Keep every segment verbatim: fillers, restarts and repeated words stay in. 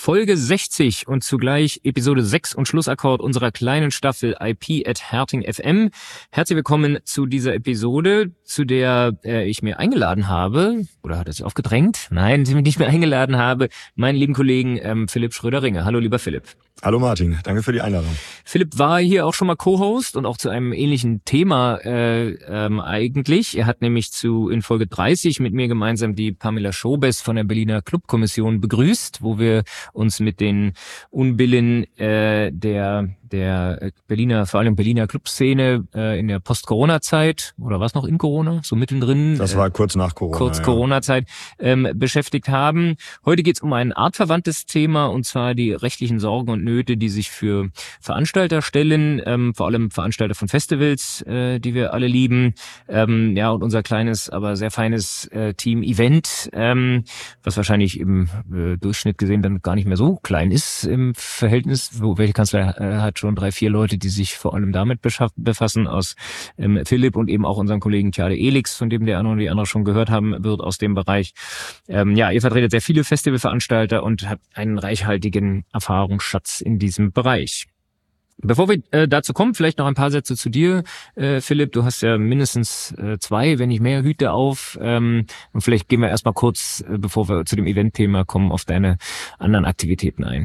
Folge sechzig und zugleich Episode sechs und Schlussakkord unserer kleinen Staffel I P at Herting F M. Herzlich willkommen zu dieser Episode, zu der äh, ich mir eingeladen habe, oder hat er sich aufgedrängt? Nein, sie mich nicht mehr eingeladen habe, meinen lieben Kollegen ähm, Philipp Schröder-Ringe. Hallo, lieber Philipp. Hallo Martin, danke für die Einladung. Philipp war hier auch schon mal Co-Host und auch zu einem ähnlichen Thema äh, ähm, eigentlich. Er hat nämlich zu in Folge dreißig mit mir gemeinsam die Pamela Schobes von der Berliner Clubkommission begrüßt, wo wir uns mit den Unbillen äh, der der Berliner, vor allem Berliner Clubszene äh, in der Post-Corona-Zeit, oder was noch in Corona, so mittendrin? Das war kurz nach Corona. Kurz ja. Corona-Zeit ähm, beschäftigt haben. Heute geht es um ein artverwandtes Thema, und zwar die rechtlichen Sorgen und Nöte, die sich für Veranstalter stellen, ähm, vor allem Veranstalter von Festivals, äh, die wir alle lieben. Ähm, ja, und unser kleines, aber sehr feines äh, Team Event, ähm, was wahrscheinlich im äh, Durchschnitt gesehen dann gar nicht mehr so klein ist im Verhältnis. Wo, welche Kanzlei äh, hat schon drei, vier Leute, die sich vor allem damit befassen, aus ähm, Philipp und eben auch unseren Kollegen Tjade Elix, von dem der eine oder die andere schon gehört haben wird aus dem Bereich. Ähm, ja, ihr vertretet sehr viele Festivalveranstalter und habt einen reichhaltigen Erfahrungsschatz in diesem Bereich. Bevor wir äh, dazu kommen, vielleicht noch ein paar Sätze zu dir, äh, Philipp. Du hast ja mindestens äh, zwei, wenn nicht mehr Hüte auf. Ähm, und vielleicht gehen wir erstmal kurz, äh, bevor wir zu dem Eventthema kommen, auf deine anderen Aktivitäten ein.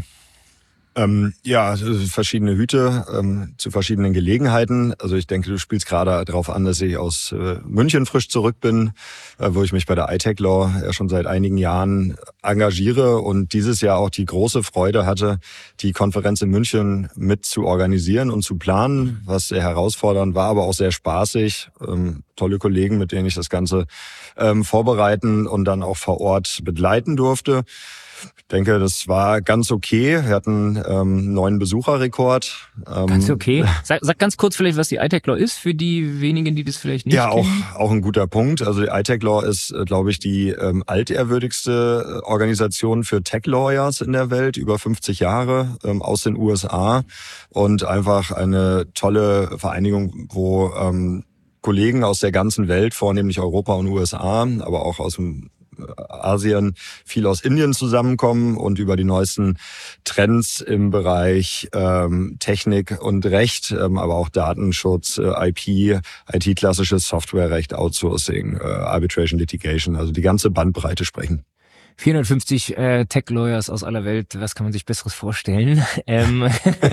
Ähm, ja, verschiedene Hüte ähm, zu verschiedenen Gelegenheiten. Also ich denke, du spielst gerade darauf an, dass ich aus äh, München frisch zurück bin, äh, wo ich mich bei der I T E C Law ja schon seit einigen Jahren engagiere und dieses Jahr auch die große Freude hatte, die Konferenz in München mit zu organisieren und zu planen, was sehr herausfordernd war, aber auch sehr spaßig. Ähm, tolle Kollegen, mit denen ich das Ganze ähm, vorbereiten und dann auch vor Ort begleiten durfte. Ich denke, das war ganz okay. Wir hatten ähm, neuen Besucherrekord. Ähm, ganz okay. Sag, sag ganz kurz vielleicht, was die I T E C Law ist, für die wenigen, die das vielleicht nicht ja, kennen. Ja, auch, auch ein guter Punkt. Also die I T E C Law ist, glaube ich, die ähm, altehrwürdigste Organisation für Tech-Lawyers in der Welt, über fünfzig Jahre, ähm, aus den U S A. Und einfach eine tolle Vereinigung, wo ähm, Kollegen aus der ganzen Welt, vornehmlich Europa und U S A, aber auch aus dem Asien, viel aus Indien zusammenkommen und über die neuesten Trends im Bereich ähm, Technik und Recht, ähm, aber auch Datenschutz, äh, I P, I T-klassisches Softwarerecht, Outsourcing, äh, Arbitration, Litigation, also die ganze Bandbreite sprechen. vierhundertfünfzig äh, Tech-Lawyers aus aller Welt, was kann man sich Besseres vorstellen? Ähm,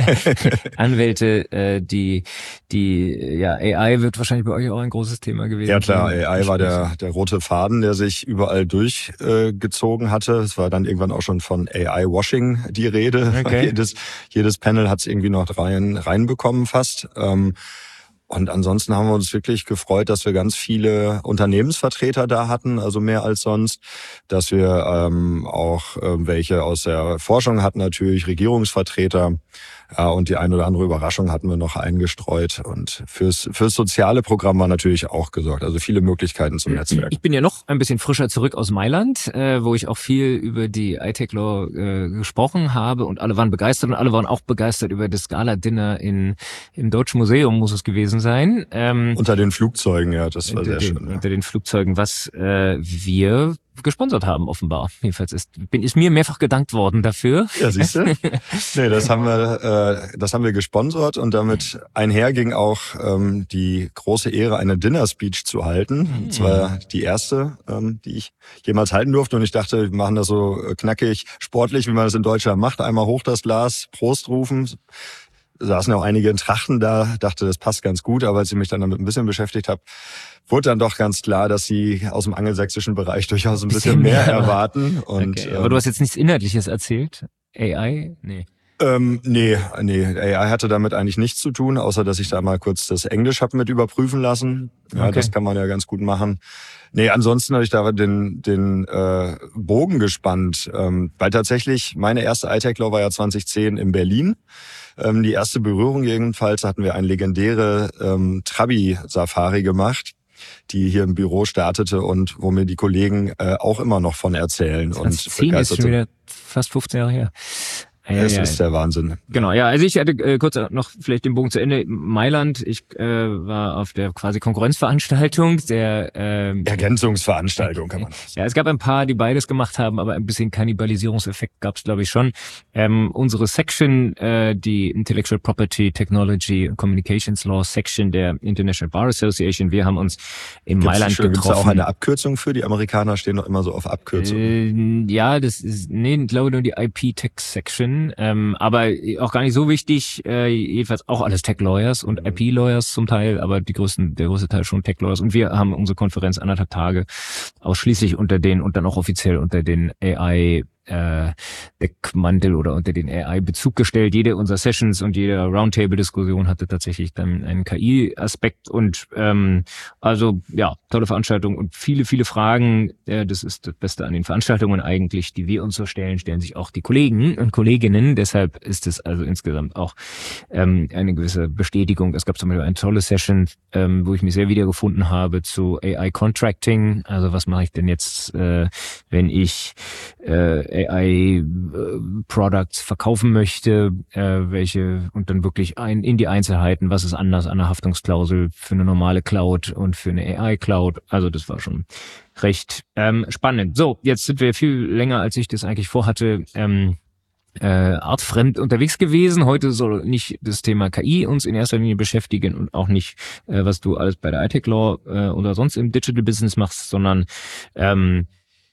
Anwälte, äh, die, die, ja, A I wird wahrscheinlich bei euch auch ein großes Thema gewesen. Ja klar, A I war der, der rote Faden, der sich überall durchgezogen äh, hatte. Es war dann irgendwann auch schon von A I-Washing die Rede. Okay. Jedes, jedes Panel hat es irgendwie noch rein, reinbekommen fast. Ähm, Und ansonsten haben wir uns wirklich gefreut, dass wir ganz viele Unternehmensvertreter da hatten, also mehr als sonst, dass wir ähm, auch äh, welche aus der Forschung hatten, natürlich Regierungsvertreter, ja, und die eine oder andere Überraschung hatten wir noch eingestreut. Und fürs fürs soziale Programm war natürlich auch gesorgt, also viele Möglichkeiten zum Netzwerk. Ich bin ja noch ein bisschen frischer zurück aus Mailand, äh, wo ich auch viel über die I T E C Law äh, gesprochen habe und alle waren begeistert und alle waren auch begeistert über das Gala-Dinner in im Deutschen Museum, muss es gewesen sein. Ähm, unter den Flugzeugen, ja, das war sehr den, schön. Ja. Unter den Flugzeugen, was äh, wir gesponsert haben, offenbar. Jedenfalls ist, bin, ist mir mehrfach gedankt worden dafür. Ja, siehst du? Nee, das haben wir, äh, das haben wir gesponsert und damit einher ging auch ähm, die große Ehre, eine Dinner-Speech zu halten. Mhm. Das war die erste, ähm, die ich jemals halten durfte und ich dachte, wir machen das so knackig, sportlich, wie man das in Deutschland macht. Einmal hoch das Glas, Prost rufen. Saßen auch einige in Trachten da, dachte, das passt ganz gut, aber als ich mich dann damit ein bisschen beschäftigt habe, wurde dann doch ganz klar, dass sie aus dem angelsächsischen Bereich durchaus ein bisschen, bisschen mehr, mehr erwarten. Und, okay, aber du hast jetzt nichts Inhaltliches erzählt? A I? Nee. Ähm, nee, nee, A I hatte damit eigentlich nichts zu tun, außer dass ich da mal kurz das Englisch habe mit überprüfen lassen. Ja, okay. Das kann man ja ganz gut machen. Nee, ansonsten habe ich da den den äh, Bogen gespannt, ähm, weil tatsächlich meine erste I T E C Law war ja zwanzig zehn in Berlin. Ähm, die erste Berührung jedenfalls hatten wir eine legendäre ähm, Trabi-Safari gemacht, die hier im Büro startete und wo mir die Kollegen äh, auch immer noch von erzählen. zwanzig zehn und ist schon wieder fast fünfzehn Jahre her. Ja, es ja, ist der Wahnsinn. Genau, ja, also ich hatte äh, kurz noch vielleicht den Bogen zu Ende. Mailand, ich äh, war auf der quasi Konkurrenzveranstaltung, der ähm, Ergänzungsveranstaltung kann man sagen. Ja, es gab ein paar, die beides gemacht haben, aber ein bisschen Kannibalisierungseffekt gab es, glaube ich, schon. Ähm, unsere Section, äh, die Intellectual Property, Technology and Communications Law Section der International Bar Association, wir haben uns in Gibt's Mailand schon, getroffen. Gibt es auch eine Abkürzung für? Die Amerikaner stehen doch immer so auf Abkürzungen. Äh, ja, das ist, nee, ich glaube nur die I P Tech Section, ähm, aber auch gar nicht so wichtig, äh, jedenfalls auch alles Tech Lawyers und I P Lawyers zum Teil, aber die größten, der größte Teil schon Tech Lawyers, und wir haben unsere Konferenz anderthalb Tage ausschließlich unter den und dann auch offiziell unter den A I äh, Deckmantel oder unter den A I-Bezug gestellt. Jede unserer Sessions und jede Roundtable-Diskussion hatte tatsächlich dann einen K I-Aspekt und ähm, also ja, tolle Veranstaltung und viele, viele Fragen. Äh, das ist das Beste an den Veranstaltungen eigentlich, die wir uns so stellen, stellen sich auch die Kollegen und Kolleginnen. Deshalb ist es also insgesamt auch ähm, eine gewisse Bestätigung. Es gab zum Beispiel eine tolle Session, ähm, wo ich mich sehr wiedergefunden habe zu A I-Contracting. Also was mache ich denn jetzt, äh, wenn ich äh, A I-Products verkaufen möchte, äh, welche und dann wirklich ein, in die Einzelheiten, was ist anders an der Haftungsklausel für eine normale Cloud und für eine A I-Cloud. Also das war schon recht ähm, spannend. So, jetzt sind wir viel länger, als ich das eigentlich vorhatte, ähm, äh, artfremd unterwegs gewesen. Heute soll nicht das Thema K I uns in erster Linie beschäftigen und auch nicht, äh, was du alles bei der I T E C Law äh, oder sonst im Digital Business machst, sondern ähm,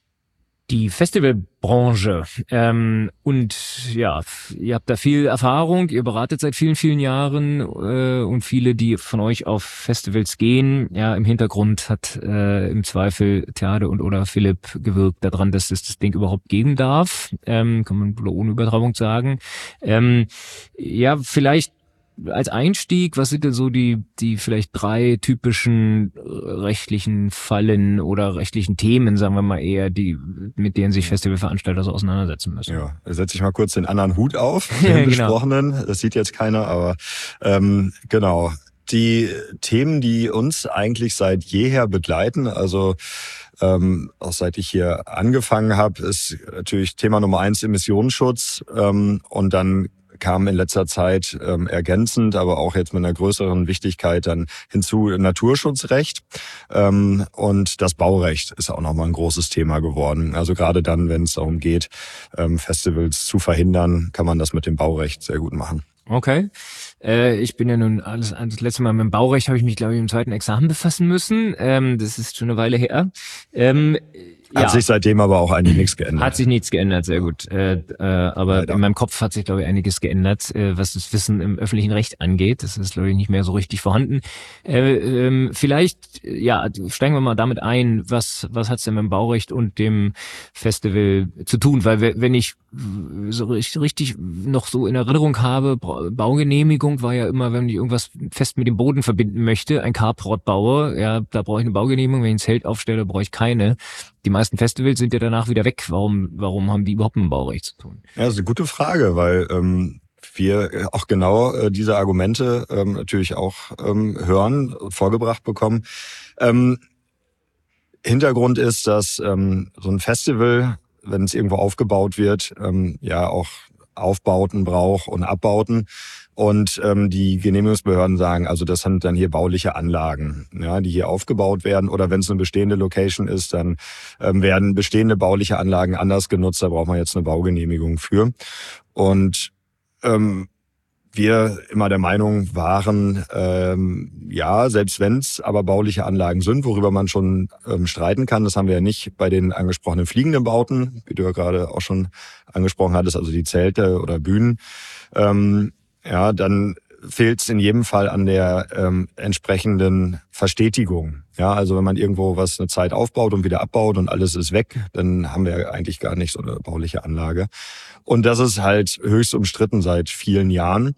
die Festivalbranche. Ähm, und ja, ihr habt da viel Erfahrung, ihr beratet seit vielen, vielen Jahren äh, und viele, die von euch auf Festivals gehen, ja, im Hintergrund hat äh, im Zweifel Theade und oder Philipp gewirkt daran, dass es das Ding überhaupt geben darf. Ähm, kann man ohne Übertreibung sagen. Ähm, ja, vielleicht als Einstieg, was sind denn so die die vielleicht drei typischen rechtlichen Fallen oder rechtlichen Themen, sagen wir mal eher, die mit denen sich Festivalveranstalter so auseinandersetzen müssen? Ja, da setze ich mal kurz den anderen Hut auf, den genau. besprochenen. Das sieht jetzt keiner, aber ähm, genau. Die Themen, die uns eigentlich seit jeher begleiten, also ähm, auch seit ich hier angefangen habe, ist natürlich Thema Nummer eins Emissionsschutz ähm, und dann kam in letzter Zeit ähm, ergänzend, aber auch jetzt mit einer größeren Wichtigkeit dann hinzu Naturschutzrecht. Ähm, und das Baurecht ist auch nochmal ein großes Thema geworden. Also gerade dann, wenn es darum geht, ähm, Festivals zu verhindern, kann man das mit dem Baurecht sehr gut machen. Okay. Äh, ich bin ja nun alles, das letzte Mal mit dem Baurecht habe ich mich, glaube ich, im zweiten Examen befassen müssen. Ähm, das ist schon eine Weile her. Ähm, Hat ja. sich seitdem aber auch eigentlich nichts geändert. Hat sich nichts geändert, sehr gut. Äh, äh, aber Leider. In meinem Kopf hat sich, glaube ich, einiges geändert, äh, was das Wissen im öffentlichen Recht angeht. Das ist, glaube ich, nicht mehr so richtig vorhanden. Äh, ähm, vielleicht, ja, steigen wir mal damit ein, was was hat's denn mit dem Baurecht und dem Festival zu tun? Weil wenn ich so richtig noch so in Erinnerung habe, Baugenehmigung war ja immer, wenn ich irgendwas fest mit dem Boden verbinden möchte, ein Carport baue, ja, da brauche ich eine Baugenehmigung. Wenn ich ein Zelt aufstelle, brauche ich keine. Die meisten Festivals sind ja danach wieder weg. Warum, warum haben die überhaupt mit dem Baurecht zu tun? Ja, das ist eine gute Frage, weil ähm, wir auch genau äh, diese Argumente ähm, natürlich auch ähm, hören, vorgebracht bekommen. Ähm, Hintergrund ist, dass ähm, so ein Festival, wenn es irgendwo aufgebaut wird, ähm, ja auch Aufbauten braucht und Abbauten. Und ähm, die Genehmigungsbehörden sagen, also das sind dann hier bauliche Anlagen, ja, die hier aufgebaut werden. Oder wenn es eine bestehende Location ist, dann ähm, werden bestehende bauliche Anlagen anders genutzt. Da braucht man jetzt eine Baugenehmigung für. Und ähm, wir immer der Meinung waren, ähm, ja, selbst wenn es aber bauliche Anlagen sind, worüber man schon ähm, streiten kann, das haben wir ja nicht bei den angesprochenen fliegenden Bauten, wie du ja gerade auch schon angesprochen hattest, also die Zelte oder Bühnen, ähm, ja, dann fehlt es in jedem Fall an der ähm, entsprechenden Verstetigung. Ja, also wenn man irgendwo was eine Zeit aufbaut und wieder abbaut und alles ist weg, dann haben wir eigentlich gar nicht so eine bauliche Anlage. Und das ist halt höchst umstritten seit vielen Jahren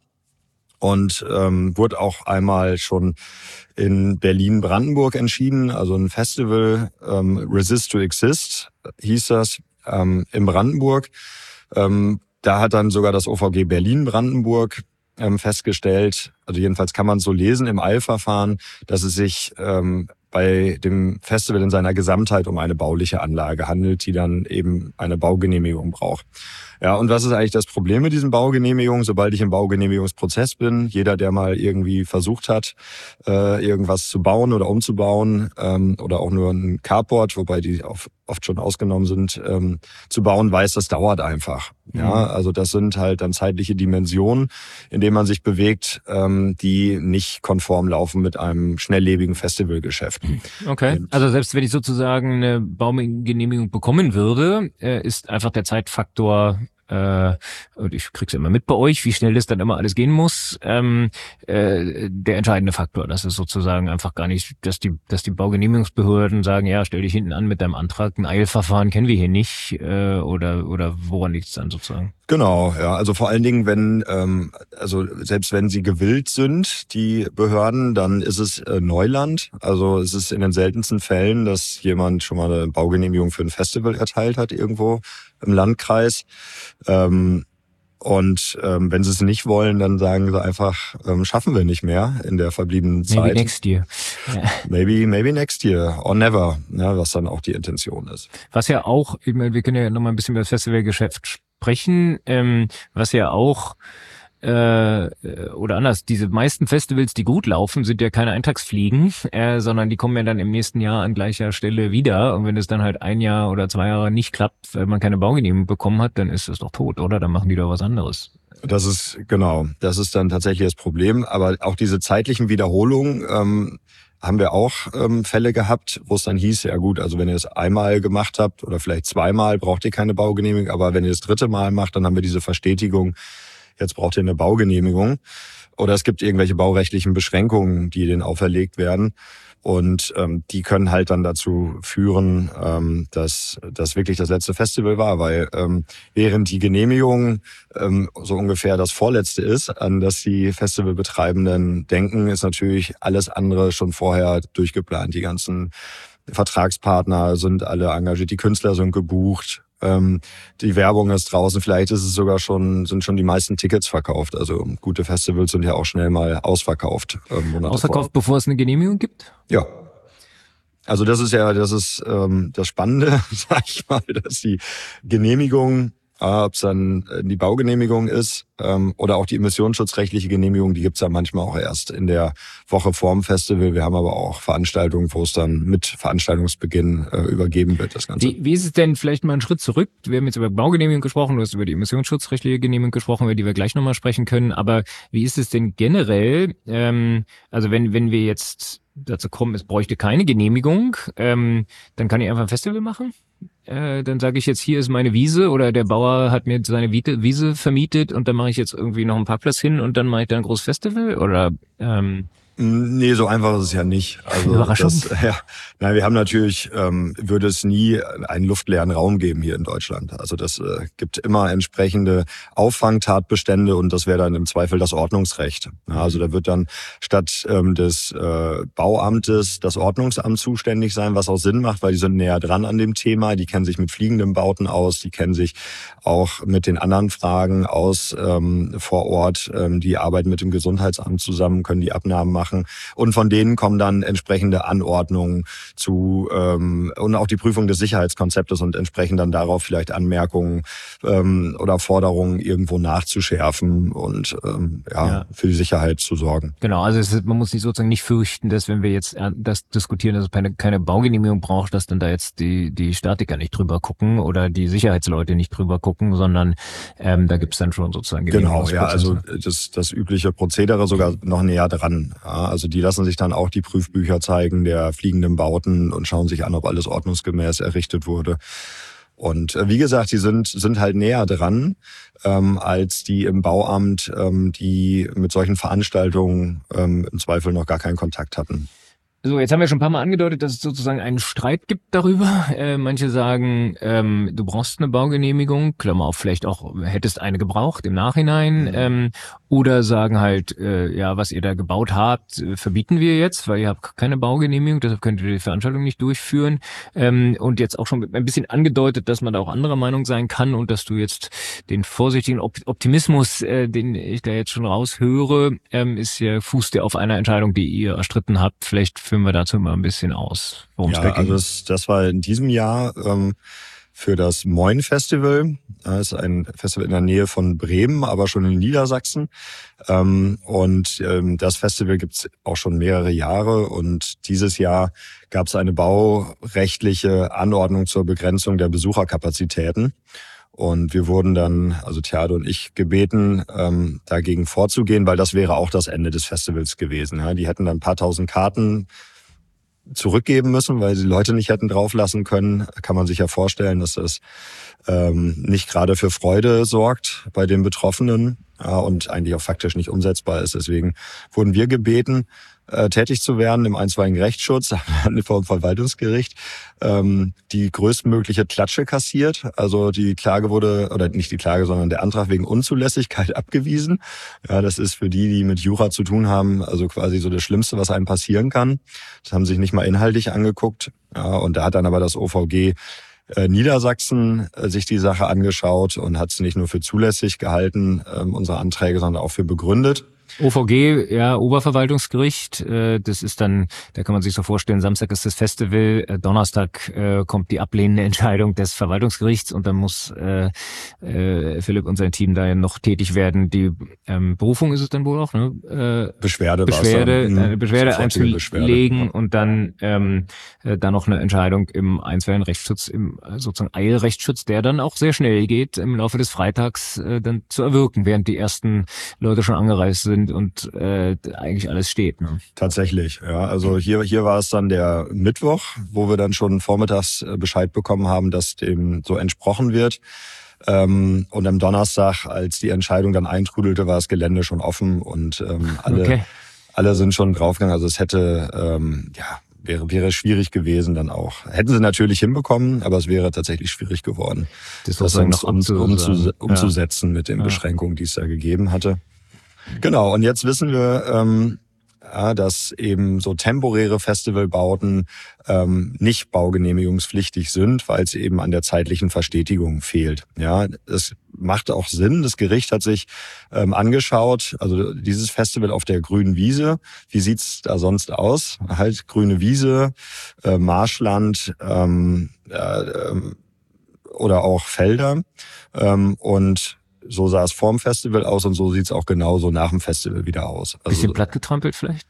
und ähm, wurde auch einmal schon in Berlin-Brandenburg entschieden. Also ein Festival, ähm, Resist to Exist hieß das, ähm, in Brandenburg. Ähm, da hat dann sogar das O V G Berlin-Brandenburg ähm, festgestellt, also jedenfalls kann man so lesen im Eilverfahren, dass es sich ähm, bei dem Festival in seiner Gesamtheit um eine bauliche Anlage handelt, die dann eben eine Baugenehmigung braucht. Ja, und was ist eigentlich das Problem mit diesen Baugenehmigungen? Sobald ich im Baugenehmigungsprozess bin, jeder, der mal irgendwie versucht hat, äh, irgendwas zu bauen oder umzubauen ähm, oder auch nur ein Carport, wobei die auf, oft schon ausgenommen sind, ähm, zu bauen, weiß, das dauert einfach. Mhm. Ja, also das sind halt dann zeitliche Dimensionen, in denen man sich bewegt, ähm, die nicht konform laufen mit einem schnelllebigen Festivalgeschäft. Okay, und also selbst wenn ich sozusagen eine Baugenehmigung bekommen würde, äh, ist einfach der Zeitfaktor, äh, und ich krieg's immer mit bei euch, wie schnell das dann immer alles gehen muss, ähm, äh, der entscheidende Faktor. Das ist sozusagen einfach gar nicht, dass die, dass die Baugenehmigungsbehörden sagen, ja, stell dich hinten an mit deinem Antrag, ein Eilverfahren kennen wir hier nicht, äh, oder oder woran liegt's dann sozusagen? Genau, ja, also vor allen Dingen, wenn, ähm, also selbst wenn sie gewillt sind, die Behörden, dann ist es äh, Neuland. Also es ist in den seltensten Fällen, dass jemand schon mal eine Baugenehmigung für ein Festival erteilt hat irgendwo im Landkreis. Ähm, und ähm, wenn sie es nicht wollen, dann sagen sie einfach, ähm, schaffen wir nicht mehr in der verbliebenen Zeit. Maybe next year. Yeah. Maybe, maybe next year or never, ja, was dann auch die Intention ist. Was ja auch, ich meine, wir können ja noch mal ein bisschen über das Festivalgeschäft sprechen, ähm, was ja auch äh, oder anders, diese meisten Festivals, die gut laufen, sind ja keine Eintagsfliegen, äh, sondern die kommen ja dann im nächsten Jahr an gleicher Stelle wieder. Und wenn es dann halt ein Jahr oder zwei Jahre nicht klappt, weil man keine Baugenehmigung bekommen hat, dann ist es doch tot, oder? Dann machen die doch was anderes. Das ist, genau, das ist dann tatsächlich das Problem. Aber auch diese zeitlichen Wiederholungen, ähm, haben wir auch ähm, Fälle gehabt, wo es dann hieß, ja gut, also wenn ihr es einmal gemacht habt oder vielleicht zweimal, braucht ihr keine Baugenehmigung, aber wenn ihr das dritte Mal macht, dann haben wir diese Verstetigung, jetzt braucht ihr eine Baugenehmigung. Oder es gibt irgendwelche baurechtlichen Beschränkungen, die denen auferlegt werden. Und ähm, die können halt dann dazu führen, ähm, dass das wirklich das letzte Festival war. Weil ähm, während die Genehmigung ähm, so ungefähr das Vorletzte ist, an das die Festivalbetreibenden denken, ist natürlich alles andere schon vorher durchgeplant. Die ganzen Vertragspartner sind alle engagiert, die Künstler sind gebucht. Ähm, die Werbung ist draußen, vielleicht ist es sogar schon, sind schon die meisten Tickets verkauft. Also gute Festivals sind ja auch schnell mal ausverkauft. Ähm, ausverkauft, vor. bevor es eine Genehmigung gibt? Ja. Also das ist ja, das ist ähm, das Spannende, sag ich mal, dass die Genehmigung, äh, ob es dann die Baugenehmigung ist ähm, oder auch die emissionsschutzrechtliche Genehmigung, die gibt's ja manchmal auch erst in der Woche vorm Festival. Wir haben aber auch Veranstaltungen, wo es dann mit Veranstaltungsbeginn äh, übergeben wird, das Ganze. Wie, wie ist es denn, vielleicht mal einen Schritt zurück? Wir haben jetzt über Baugenehmigung gesprochen, du hast über die emissionsschutzrechtliche Genehmigung gesprochen, über die wir gleich nochmal sprechen können. Aber wie ist es denn generell, ähm, also wenn wenn wir jetzt dazu kommen, es bräuchte keine Genehmigung, ähm, dann kann ich einfach ein Festival machen? Äh, dann sage ich jetzt, hier ist meine Wiese oder der Bauer hat mir seine Wiese vermietet und dann mache ich jetzt irgendwie noch einen Parkplatz hin und dann mache ich da ein großes Festival oder ähm Nee, so einfach ist es ja nicht. Also Überraschung. Das, ja, nein, wir haben natürlich, ähm, würde es nie einen luftleeren Raum geben hier in Deutschland. Also das äh, gibt immer entsprechende Auffangtatbestände und das wäre dann im Zweifel das Ordnungsrecht. Ja, also da wird dann statt ähm, des äh, Bauamtes das Ordnungsamt zuständig sein, was auch Sinn macht, weil die sind näher dran an dem Thema. Die kennen sich mit fliegenden Bauten aus, die kennen sich auch mit den anderen Fragen aus ähm, vor Ort. Ähm, die arbeiten mit dem Gesundheitsamt zusammen, können die Abnahmen machen. Und von denen kommen dann entsprechende Anordnungen zu ähm, und auch die Prüfung des Sicherheitskonzeptes und entsprechend dann darauf vielleicht Anmerkungen ähm, oder Forderungen irgendwo nachzuschärfen und ähm, ja, ja für die Sicherheit zu sorgen. Genau, also es ist, man muss sich sozusagen nicht fürchten, dass wenn wir jetzt das diskutieren, dass es keine, keine Baugenehmigung braucht, dass dann da jetzt die die Statiker nicht drüber gucken oder die Sicherheitsleute nicht drüber gucken, sondern ähm, da gibt's dann schon sozusagen genau, ja, also das das übliche Prozedere sogar noch näher dran. Ja, also die lassen sich dann auch die Prüfbücher zeigen der fliegenden Bauten und schauen sich an, ob alles ordnungsgemäß errichtet wurde. Und äh, wie gesagt, die sind sind halt näher dran ähm, als die im Bauamt, ähm, die mit solchen Veranstaltungen ähm, im Zweifel noch gar keinen Kontakt hatten. So, jetzt haben wir schon ein paar Mal angedeutet, dass es sozusagen einen Streit gibt darüber. Äh, manche sagen, ähm, du brauchst eine Baugenehmigung, Klammer auf, vielleicht auch hättest eine gebraucht im Nachhinein. Mhm. Ähm, oder sagen halt, äh, ja, was ihr da gebaut habt, äh, verbieten wir jetzt, weil ihr habt keine Baugenehmigung, deshalb könnt ihr die Veranstaltung nicht durchführen. Ähm, und jetzt auch schon ein bisschen angedeutet, dass man da auch anderer Meinung sein kann und dass du jetzt den vorsichtigen Optimismus, äh, den ich da jetzt schon raushöre, ähm, ist ja fußt ja auf einer Entscheidung, die ihr erstritten habt, vielleicht für führen wir dazu mal ein bisschen aus, worum es ja, da ging. Also das, das war in diesem Jahr ähm, für das Moin Festival. Das ist ein Festival in der Nähe von Bremen, aber schon in Niedersachsen. Ähm, und ähm, das Festival gibt's auch schon mehrere Jahre. Und dieses Jahr gab es eine baurechtliche Anordnung zur Begrenzung der Besucherkapazitäten. Und wir wurden dann, also Theado und ich, gebeten, ähm, dagegen vorzugehen, weil das wäre auch das Ende des Festivals gewesen. Ja, die hätten dann ein paar tausend Karten zurückgeben müssen, weil sie Leute nicht hätten drauflassen können. Kann man sich ja vorstellen, dass das ähm, nicht gerade für Freude sorgt bei den Betroffenen, ja, und eigentlich auch faktisch nicht umsetzbar ist. Deswegen wurden wir gebeten, äh, tätig zu werden im einstweiligen Rechtsschutz vom Verwaltungsgericht, ähm, die größtmögliche Klatsche kassiert. Also die Klage wurde, oder nicht die Klage, sondern der Antrag wegen Unzulässigkeit abgewiesen. Ja, das ist für die, die mit Jura zu tun haben, also quasi so das Schlimmste, was einem passieren kann. Das haben sich nicht mal inhaltlich angeguckt. Ja, und da hat dann aber das O V G äh, Niedersachsen äh, sich die Sache angeschaut und hat es nicht nur für zulässig gehalten, äh, unsere Anträge, sondern auch für begründet. O V G, ja, Oberverwaltungsgericht, äh, das ist dann, da kann man sich so vorstellen, Samstag ist das Festival, äh, Donnerstag äh, kommt die ablehnende Entscheidung des Verwaltungsgerichts und dann muss äh, äh, Philipp und sein Team da ja noch tätig werden. Die ähm, Berufung ist es dann wohl auch, ne? Äh, Beschwerde, Beschwerde, mhm. eine Beschwerde Sofortige einzulegen Beschwerde, ja. Und dann ähm, äh, dann noch eine Entscheidung im einstweiligen Rechtsschutz, im äh, sozusagen Eilrechtsschutz, der dann auch sehr schnell geht, im Laufe des Freitags äh, dann zu erwirken, während die ersten Leute schon angereist sind und äh, eigentlich alles steht. Ne? Tatsächlich, ja. Also hier hier war es dann der Mittwoch, wo wir dann schon vormittags Bescheid bekommen haben, dass dem so entsprochen wird. Ähm, und am Donnerstag, als die Entscheidung dann eintrudelte, war das Gelände schon offen und ähm, alle Okay. alle sind schon draufgegangen. Also es hätte ähm, ja wäre wäre schwierig gewesen dann auch. Hätten sie natürlich hinbekommen, aber es wäre tatsächlich schwierig geworden, Das das sozusagen sonst noch um, abzusagen. umzu, umzusetzen mit den Ja. Beschränkungen, die es da gegeben hatte. Genau, und jetzt wissen wir, ähm, ja, dass eben so temporäre Festivalbauten ähm, nicht baugenehmigungspflichtig sind, weil es eben an der zeitlichen Verstetigung fehlt. Ja, das macht auch Sinn. Das Gericht hat sich ähm, angeschaut, also dieses Festival auf der grünen Wiese, wie sieht's da sonst aus? Halt grüne Wiese, äh, Marschland ähm, äh, ähm, oder auch Felder ähm, und so sah es vorm Festival aus und so sieht es auch genauso nach dem Festival wieder aus. Also, Bisschen plattgetrampelt vielleicht?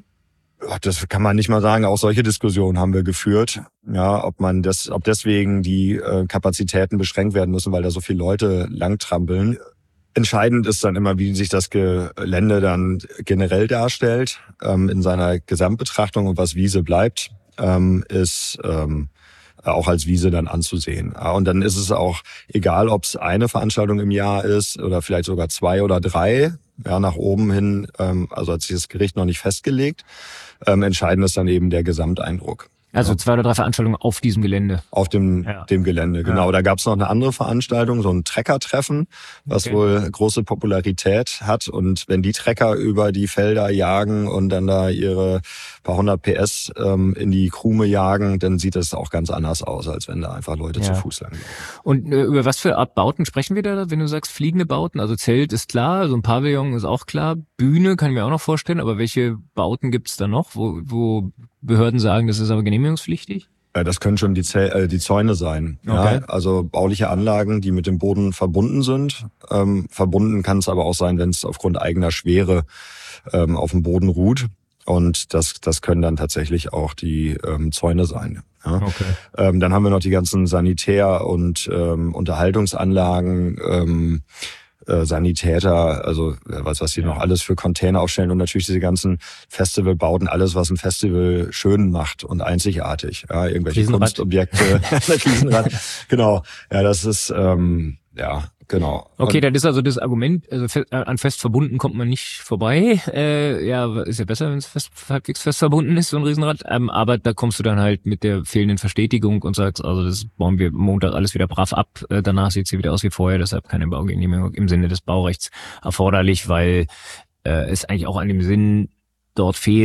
das kann man nicht mal sagen. Auch solche Diskussionen haben wir geführt. Ja, ob man das, ob deswegen die äh, Kapazitäten beschränkt werden müssen, weil da so viele Leute langtrampeln. Entscheidend ist dann immer, wie sich das Gelände dann generell darstellt ähm, in seiner Gesamtbetrachtung und was Wiese bleibt, ähm, ist ähm, auch als Wiese dann anzusehen. Und dann ist es auch egal, ob es eine Veranstaltung im Jahr ist oder vielleicht sogar zwei oder drei, ja, nach oben hin, ähm, also hat sich das Gericht noch nicht festgelegt. Ähm, entscheidend ist dann eben der Gesamteindruck. Also zwei oder drei Veranstaltungen auf diesem Gelände. Auf dem, Ja. dem Gelände, genau. Ja. Da gab es noch eine andere Veranstaltung, so ein Treckertreffen, was Okay. wohl große Popularität hat. Und wenn die Trecker über die Felder jagen und dann da ihre paar hundert P S ähm, in die Krume jagen, dann sieht das auch ganz anders aus, als wenn da einfach Leute Ja. zu Fuß langlaufen. Und äh, über was für Art Bauten sprechen wir da, wenn du sagst fliegende Bauten? Also Zelt ist klar, so ein Pavillon ist auch klar, Bühne kann ich mir auch noch vorstellen, aber welche Bauten gibt's da noch, wo, wo Behörden sagen, das ist aber genehmigungspflichtig? Ja, das können schon die, Zäh äh, die Zäune sein. Ja? Okay. Also bauliche Anlagen, die mit dem Boden verbunden sind. Ähm, verbunden kann es aber auch sein, wenn es aufgrund eigener Schwere ähm, auf dem Boden ruht. Und das, das können dann tatsächlich auch die ähm, Zäune sein. Ja? Okay. Ähm, dann haben wir noch die ganzen Sanitär- und ähm, Unterhaltungsanlagen, ähm, äh, Sanitäter, also äh, was, was die Ja. noch alles für Container aufstellen und natürlich diese ganzen Festivalbauten, alles, was ein Festival schön macht und einzigartig. Ja, irgendwelche Riesenrad. Kunstobjekte, Riesenrad. Genau. Ja, das ist, ähm, ja, genau. Okay, Und, das ist also das Argument, also fe- an fest verbunden kommt man nicht vorbei. Äh, ja, ist ja besser, wenn es fest, halbwegs fest verbunden ist, so ein Riesenrad. Ähm, aber da kommst du dann halt mit der fehlenden Verstetigung und sagst, also das bauen wir Montag alles wieder brav ab. Äh, danach sieht sie wieder aus wie vorher, deshalb keine Baugenehmigung im Sinne des Baurechts erforderlich, weil äh, es eigentlich auch an dem Sinn dort fehlt,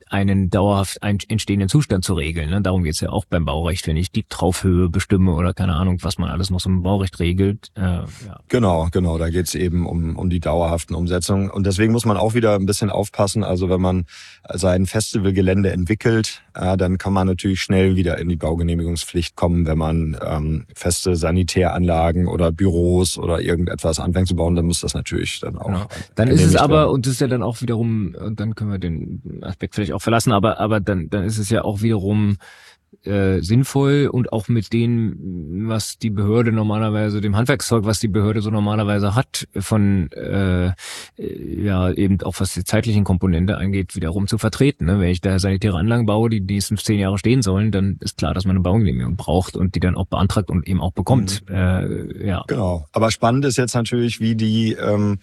einen dauerhaft entstehenden Zustand zu regeln. Ne? Darum geht's ja auch beim Baurecht, wenn ich die Traufhöhe bestimme oder keine Ahnung, was man alles noch so im Baurecht regelt. Äh, ja. Genau, genau, da geht's eben um, um die dauerhaften Umsetzungen. Und deswegen muss man auch wieder ein bisschen aufpassen. Also wenn man sein Festivalgelände entwickelt, äh, dann kann man natürlich schnell wieder in die Baugenehmigungspflicht kommen, wenn man ähm, feste Sanitäranlagen oder Büros oder irgendetwas anfängt zu bauen, dann muss das natürlich dann auch. Genau. Dann ist es aber, und das ist ja dann auch wiederum, und dann können wir den Aspekt vielleicht auch verlassen, aber aber dann dann ist es ja auch wiederum äh, sinnvoll und auch mit dem, was die Behörde normalerweise, dem Handwerkszeug, was die Behörde so normalerweise hat, von äh, ja eben auch was die zeitlichen Komponente angeht, wiederum zu vertreten. Ne? Wenn ich da sanitäre Anlagen baue, die die nächsten zehn Jahre stehen sollen, dann ist klar, dass man eine Baugenehmigung braucht und die dann auch beantragt und eben auch bekommt. Mhm. Äh, ja. Genau. Aber spannend ist jetzt natürlich, wie die ähm,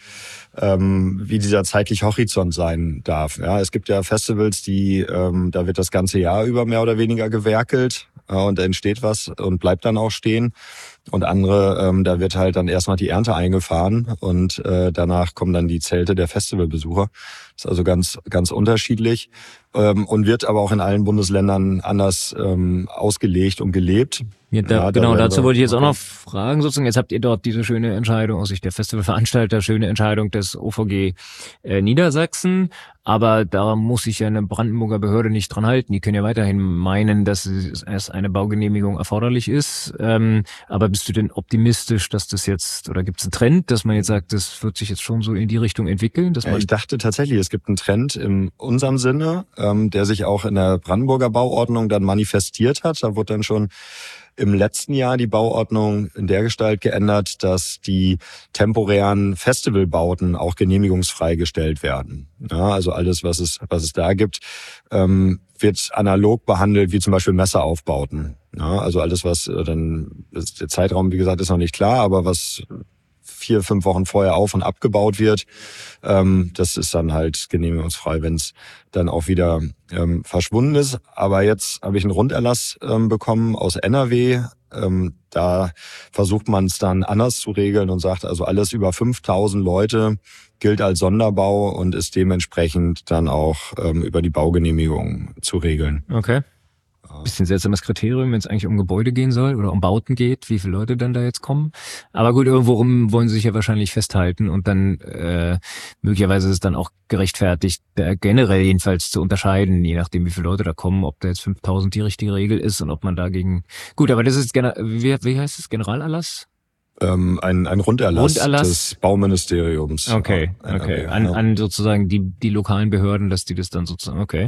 ähm, wie dieser zeitliche Horizont sein darf. Ja, es gibt ja Festivals, die ähm, da wird das ganze Jahr über mehr oder weniger gewerkelt äh, und da entsteht was und bleibt dann auch stehen. Und andere, ähm, da wird halt dann erstmal die Ernte eingefahren und äh, danach kommen dann die Zelte der Festivalbesucher. Das ist also ganz ganz unterschiedlich ähm, und wird aber auch in allen Bundesländern anders ähm, ausgelegt und gelebt. Ja, da, ja, genau, da dazu wollte ich jetzt auch noch fragen, sozusagen, jetzt habt ihr dort diese schöne Entscheidung aus Sicht der Festivalveranstalter, schöne Entscheidung des O V G äh, Niedersachsen, aber da muss sich ja eine Brandenburger Behörde nicht dran halten. Die können ja weiterhin meinen, dass es eine Baugenehmigung erforderlich ist, ähm, aber bist du denn optimistisch, dass das jetzt, oder gibt es einen Trend, dass man jetzt sagt, das wird sich jetzt schon so in die Richtung entwickeln? Dass man ja, ich dachte tatsächlich, es gibt einen Trend in unserem Sinne, ähm, der sich auch in der Brandenburger Bauordnung dann manifestiert hat. Da wurde dann schon im letzten Jahr die Bauordnung in der Gestalt geändert, dass die temporären Festivalbauten auch genehmigungsfrei gestellt werden. Ja, also alles, was es, was es da gibt, ähm, wird analog behandelt, wie zum Beispiel Messeaufbauten. Ja, also alles, was äh, dann, der Zeitraum, wie gesagt, ist noch nicht klar, aber was vier, fünf Wochen vorher auf- und abgebaut wird, ähm, das ist dann halt genehmigungsfrei, wenn es dann auch wieder ähm, verschwunden ist. Aber jetzt habe ich einen Runderlass ähm, bekommen aus N R W. Ähm, da versucht man es dann anders zu regeln und sagt, also alles über fünftausend Leute gilt als Sonderbau und ist dementsprechend dann auch ähm, über die Baugenehmigung zu regeln. Okay. Bisschen seltsames Kriterium, wenn es eigentlich um Gebäude gehen soll oder um Bauten geht, wie viele Leute dann da jetzt kommen. Aber gut, irgendwo wollen sie sich ja wahrscheinlich festhalten und dann äh, möglicherweise ist es dann auch gerechtfertigt, da generell jedenfalls zu unterscheiden, je nachdem wie viele Leute da kommen, ob da jetzt fünftausend die richtige Regel ist und ob man dagegen... Gut, aber das ist, wie, wie heißt es, Generalerlass? Ähm, ein, ein Runderlass, Runderlass des Bauministeriums. Okay, okay. An, an sozusagen die, die lokalen Behörden, dass die das dann sozusagen, okay.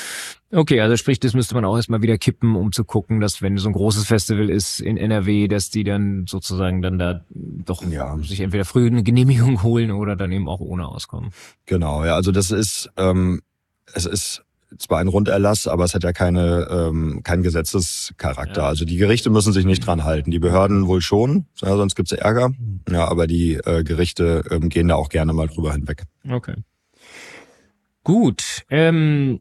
Okay, also sprich, das müsste man auch erstmal wieder kippen, um zu gucken, dass wenn so ein großes Festival ist in N R W, dass die dann sozusagen dann da doch ja. sich entweder früh eine Genehmigung holen oder dann eben auch ohne auskommen. Genau, ja, also das ist, ähm, es ist zwar ein Runderlass, aber es hat ja keine ähm, keinen Gesetzescharakter. Ja. Also die Gerichte müssen sich nicht dran halten. Die Behörden wohl schon, ja, sonst gibt's Ärger. Ja, aber die äh, Gerichte ähm, gehen da auch gerne mal drüber hinweg. Okay. Gut. Ähm,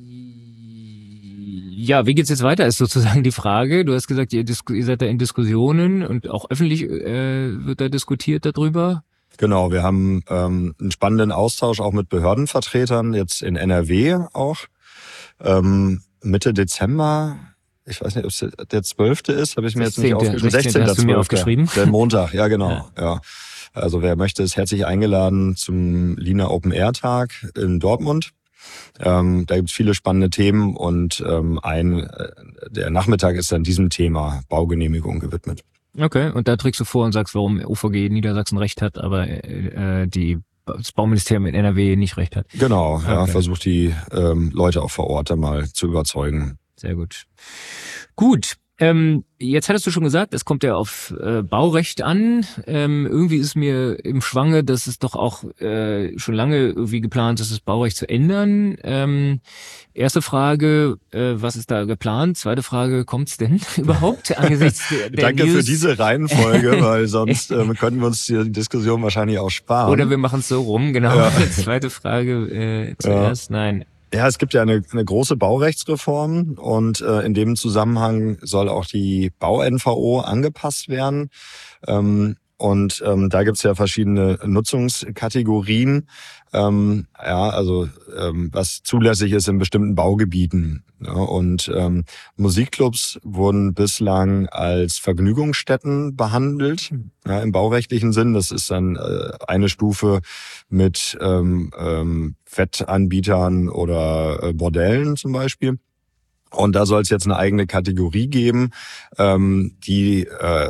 ja, wie geht's jetzt weiter, ist sozusagen die Frage. Du hast gesagt, ihr, ihr seid da in Diskussionen und auch öffentlich äh, wird da diskutiert darüber. Genau, wir haben ähm, einen spannenden Austausch auch mit Behördenvertretern, jetzt in N R W auch. Ähm, Mitte Dezember, ich weiß nicht, ob es der zwölfte ist, habe ich mir jetzt nicht aufgeschrieben. sechzehnten hast du mir aufgeschrieben. Der Montag, ja genau. Ja. ja. Also wer möchte, ist herzlich eingeladen zum Lina Open Air Tag in Dortmund. Ähm, da gibt's viele spannende Themen und ähm, ein äh, der Nachmittag ist dann diesem Thema Baugenehmigung gewidmet. Okay, und da trägst du vor und sagst, warum O V G Niedersachsen recht hat, aber äh, die das Bauministerium in N R W nicht recht hat. Genau, okay. Ja, versucht die ähm, Leute auch vor Ort dann mal zu überzeugen. Sehr gut. Gut. Ähm, jetzt hattest du schon gesagt, es kommt ja auf äh, Baurecht an. Ähm, irgendwie ist mir im Schwange, dass es doch auch äh, schon lange irgendwie geplant ist, das Baurecht zu ändern. Ähm, erste Frage, äh, was ist da geplant? Zweite Frage, kommt's denn überhaupt angesichts der, der Danke News? für diese Reihenfolge, weil sonst ähm, könnten wir uns die Diskussion wahrscheinlich auch sparen. Oder wir machen es so rum, genau. Ja. Zweite Frage äh, zuerst, ja. Nein. Ja, es gibt ja eine, eine große Baurechtsreform und äh, in dem Zusammenhang soll auch die Bau-N V O angepasst werden. Ähm, und ähm, da gibt's ja verschiedene Nutzungskategorien. Ähm, ja, also ähm, was zulässig ist in bestimmten Baugebieten. Ja, und ähm, Musikclubs wurden bislang als Vergnügungsstätten behandelt, ja, im baurechtlichen Sinn. Das ist dann äh, eine Stufe mit ähm, ähm, Wettanbietern oder äh, Bordellen zum Beispiel. Und da soll es jetzt eine eigene Kategorie geben, ähm, die äh,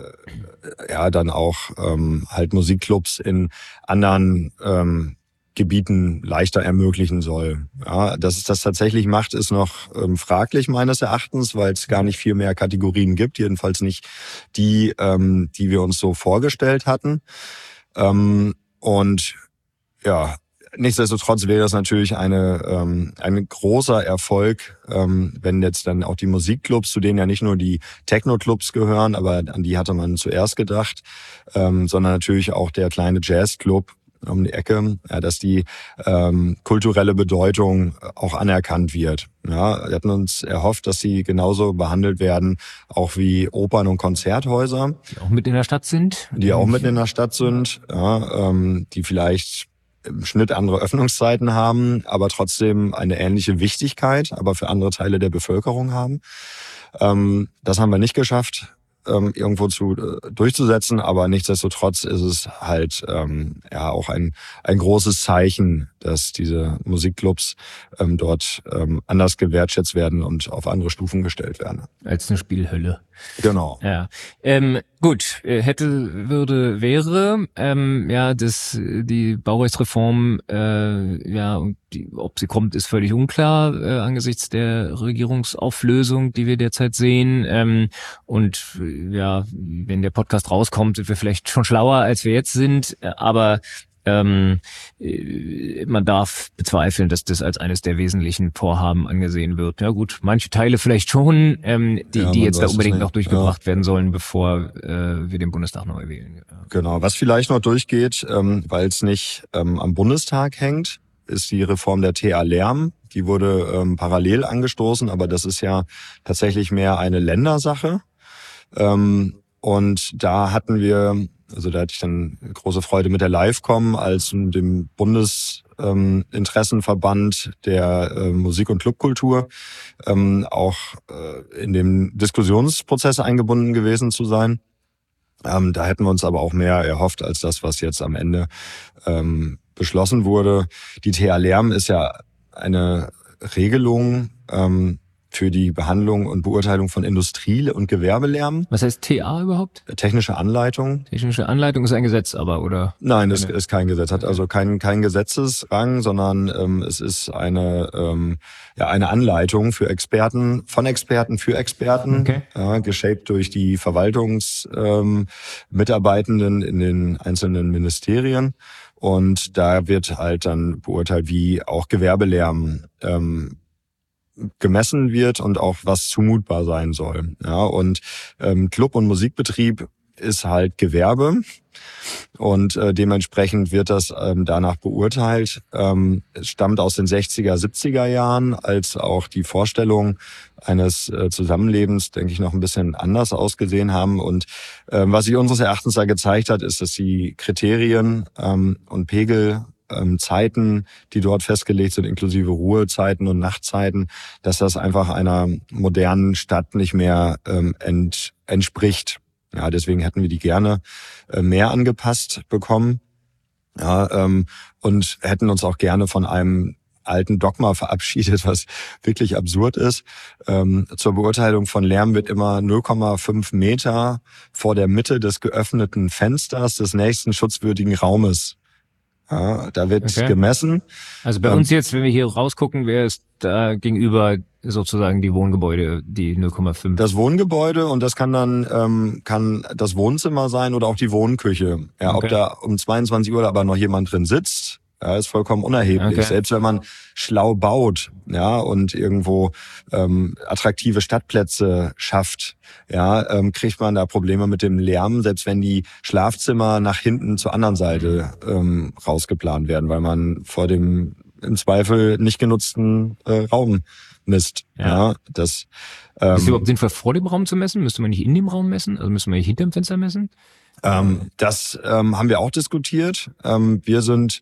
ja dann auch ähm, halt Musikclubs in anderen ähm, Gebieten leichter ermöglichen soll. Ja, dass es das tatsächlich macht, ist noch ähm, fraglich meines Erachtens, weil es gar nicht viel mehr Kategorien gibt, jedenfalls nicht die, ähm, die wir uns so vorgestellt hatten. Ähm, und ja, nichtsdestotrotz wäre das natürlich eine, ähm, ein großer Erfolg, ähm, wenn jetzt dann auch die Musikclubs, zu denen ja nicht nur die Techno-Clubs gehören, aber an die hatte man zuerst gedacht, ähm, sondern natürlich auch der kleine Jazzclub um die Ecke, ja, dass die ähm, kulturelle Bedeutung auch anerkannt wird. Ja, wir hatten uns erhofft, dass sie genauso behandelt werden, auch wie Opern- und Konzerthäuser. Die auch mit in der Stadt sind. Die auch mit in der Stadt sind, ja, ähm, die vielleicht im Schnitt andere Öffnungszeiten haben, aber trotzdem eine ähnliche Wichtigkeit, aber für andere Teile der Bevölkerung haben. Ähm, das haben wir nicht geschafft, ähm, irgendwo zu äh, durchzusetzen, aber nichtsdestotrotz ist es halt ähm, ja auch ein ein großes Zeichen, dass diese Musikclubs ähm, dort ähm, anders gewertschätzt werden und auf andere Stufen gestellt werden. Als eine Spielhölle. Genau. Ja, ähm, gut, äh, hätte, würde, wäre, ähm, ja, das, die Baurechtsreform, äh, ja, und die, ob sie kommt, ist völlig unklar äh, angesichts der Regierungsauflösung, die wir derzeit sehen. Ähm, und äh, ja, wenn der Podcast rauskommt, sind wir vielleicht schon schlauer, als wir jetzt sind. Äh, aber Ähm, man darf bezweifeln, dass das als eines der wesentlichen Vorhaben angesehen wird. Ja gut, manche Teile vielleicht schon, ähm, die, Ja, die jetzt da weiß es unbedingt nicht. noch durchgebracht Ja. werden sollen, bevor äh, wir den Bundestag neu wählen. Ja. Genau. Was vielleicht noch durchgeht, ähm, weil es nicht ähm, am Bundestag hängt, ist die Reform der T A-Lärm. Die wurde ähm, parallel angestoßen, aber das ist ja tatsächlich mehr eine Ländersache. Ähm, und da hatten wir, also da hatte ich dann große Freude mit der Livecom als dem Bundesinteressenverband ähm, der äh, Musik- und Clubkultur ähm, auch äh, in dem Diskussionsprozess eingebunden gewesen zu sein. Ähm, da hätten wir uns aber auch mehr erhofft als das, was jetzt am Ende ähm, beschlossen wurde. Die T A-Lärm ist ja eine Regelung ähm, für die Behandlung und Beurteilung von Industrie- und Gewerbelärm. Was heißt T A überhaupt? Technische Anleitung. Technische Anleitung ist ein Gesetz aber, oder? Nein, es ist kein Gesetz, hat also keinen kein Gesetzesrang, sondern ähm, es ist eine ähm, ja eine Anleitung für Experten, von Experten für Experten, Okay. ja, geshaped durch die Verwaltungsmitarbeitenden ähm, Mitarbeitenden in den einzelnen Ministerien. Und da wird halt dann beurteilt, wie auch Gewerbelärm ähm, gemessen wird und auch was zumutbar sein soll. Ja, und ähm, Club- und Musikbetrieb ist halt Gewerbe und äh, dementsprechend wird das ähm, danach beurteilt. Ähm, es stammt aus den sechziger, siebziger Jahren, als auch die Vorstellung eines äh, Zusammenlebens, denke ich, noch ein bisschen anders ausgesehen haben. Und äh, was sich unseres Erachtens da gezeigt hat, ist, dass die Kriterien ähm, und Pegel Ähm, Zeiten, die dort festgelegt sind, inklusive Ruhezeiten und Nachtzeiten, dass das einfach einer modernen Stadt nicht mehr ähm, ent, entspricht. Ja, deswegen hätten wir die gerne äh, mehr angepasst bekommen. Ja, ähm, und hätten uns auch gerne von einem alten Dogma verabschiedet, was wirklich absurd ist. Ähm, zur Beurteilung von Lärm wird immer null Komma fünf Meter vor der Mitte des geöffneten Fensters des nächsten schutzwürdigen Raumes. Ja, da wird Okay. gemessen. Also bei Ähm, uns jetzt, wenn wir hier rausgucken, wäre es da gegenüber sozusagen die Wohngebäude, die null Komma fünf. Das Wohngebäude, und das kann dann ähm, kann das Wohnzimmer sein oder auch die Wohnküche. Ja, Okay. ob da um zweiundzwanzig Uhr aber noch jemand drin sitzt, ja, ist vollkommen unerheblich. Okay. Selbst wenn man schlau baut, ja, und irgendwo ähm, attraktive Stadtplätze schafft, ja, ähm, kriegt man da Probleme mit dem Lärm, selbst wenn die Schlafzimmer nach hinten zur anderen Seite ähm, rausgeplant werden, weil man vor dem im Zweifel nicht genutzten äh, Raum misst. Ja. Ja, das ähm, Ist es überhaupt sinnvoll, vor dem Raum zu messen? Müsste man nicht in dem Raum messen? Also müsste man nicht hinterm Fenster messen? Ähm, das ähm, haben wir auch diskutiert. Ähm, wir sind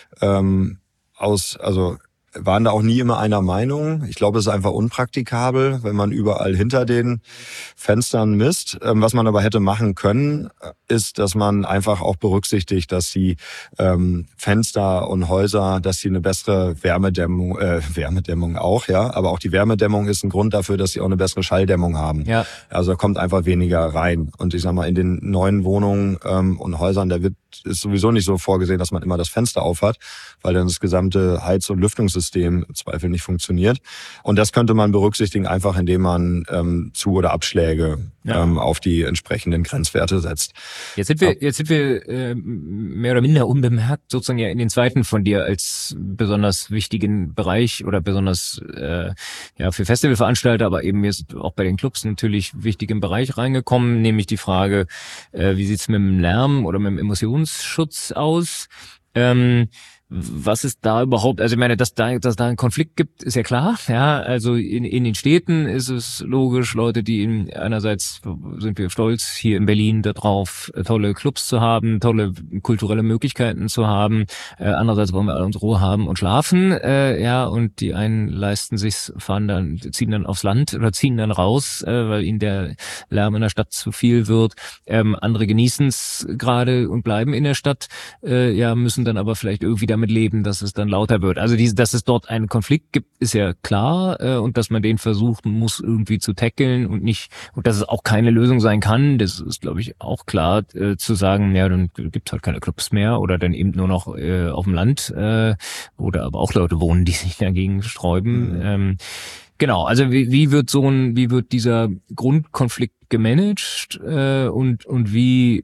ähm, aus, also waren da auch nie immer einer Meinung. Ich glaube, es ist einfach unpraktikabel, wenn man überall hinter den Fenstern misst. Ähm, was man aber hätte machen können, ist, dass man einfach auch berücksichtigt, dass die ähm, Fenster und Häuser, dass sie eine bessere Wärmedämmung, äh, Wärmedämmung auch, ja, aber auch die Wärmedämmung ist ein Grund dafür, dass sie auch eine bessere Schalldämmung haben. Ja. Also da kommt einfach weniger rein. Und ich sag mal, in den neuen Wohnungen ähm, und Häusern, da wird ist sowieso nicht so vorgesehen, dass man immer das Fenster auf hat, weil dann das gesamte Heiz- und Lüftungssystem im Zweifel nicht funktioniert. Und das könnte man berücksichtigen, einfach indem man ähm, Zu- oder Abschläge ja. ähm, auf die entsprechenden Grenzwerte setzt. Jetzt sind wir, jetzt sind wir äh, mehr oder minder unbemerkt sozusagen ja in den zweiten von dir als besonders wichtigen Bereich oder besonders äh, ja für Festivalveranstalter, aber eben jetzt auch bei den Clubs natürlich wichtigen Bereich reingekommen, nämlich die Frage, äh, wie sieht's mit dem Lärm oder mit dem Emissionsschutz aus? Ähm, Was ist da überhaupt, also ich meine, dass da, dass da einen Konflikt gibt, ist ja klar, ja, also in, in den Städten ist es logisch, Leute, die in, einerseits sind wir stolz, hier in Berlin darauf, tolle Clubs zu haben, tolle kulturelle Möglichkeiten zu haben, äh, andererseits wollen wir alle unsere Ruhe haben und schlafen, äh, ja, und die einen leisten sich's, fahren dann, ziehen dann aufs Land oder ziehen dann raus, äh, weil ihnen der Lärm in der Stadt zu viel wird, ähm, andere genießen's gerade und bleiben in der Stadt, äh, ja, müssen dann aber vielleicht irgendwie damit leben, dass es dann lauter wird. Also diese, dass es dort einen Konflikt gibt, ist ja klar äh, und dass man den versucht muss irgendwie zu tackeln und nicht, und dass es auch keine Lösung sein kann, das ist glaube ich auch klar, äh, zu sagen, ja, dann gibt's halt keine Clubs mehr oder dann eben nur noch äh, auf dem Land, äh, wo da aber auch Leute wohnen, die sich dagegen sträuben. Mhm. Ähm, Genau, also wie, wie wird so ein, wie wird dieser Grundkonflikt gemanagt äh, und und wie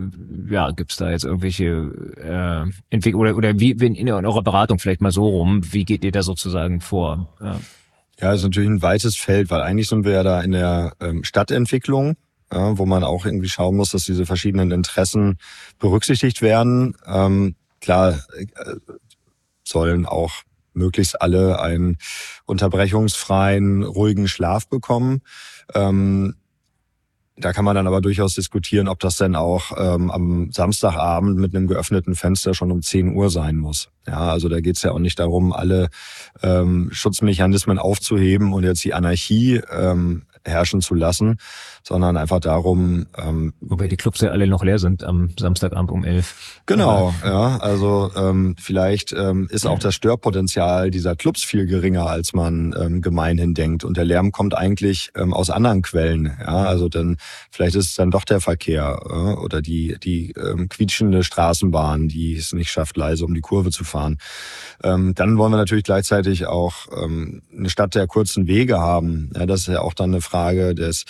ja, gibt's da jetzt irgendwelche äh, Entwicklung oder oder wie in, in eurer Beratung vielleicht mal so rum, wie geht ihr da sozusagen vor? Ja, ja, ist natürlich ein weites Feld, weil eigentlich sind wir ja da in der ähm, Stadtentwicklung, ja, wo man auch irgendwie schauen muss, dass diese verschiedenen Interessen berücksichtigt werden. Ähm, klar äh, sollen auch möglichst alle einen unterbrechungsfreien, ruhigen Schlaf bekommen. Ähm, Da kann man dann aber durchaus diskutieren, ob das denn auch ähm, am Samstagabend mit einem geöffneten Fenster schon um zehn Uhr sein muss. Ja, also da geht's ja auch nicht darum, alle ähm, Schutzmechanismen aufzuheben und jetzt die Anarchie ähm, herrschen zu lassen, sondern einfach darum... Ähm, Wobei die Clubs ja alle noch leer sind am Samstagabend um elf. Genau, ja, also ähm, vielleicht ähm, ist auch das Störpotenzial dieser Clubs viel geringer, als man ähm, gemeinhin denkt. Und der Lärm kommt eigentlich ähm, aus anderen Quellen. Ja, also dann vielleicht ist es dann doch der Verkehr äh, oder die die ähm, quietschende Straßenbahn, die es nicht schafft, leise um die Kurve zu fahren. Ähm, dann wollen wir natürlich gleichzeitig auch ähm, eine Stadt der kurzen Wege haben. Ja, das ist ja auch dann eine Frage des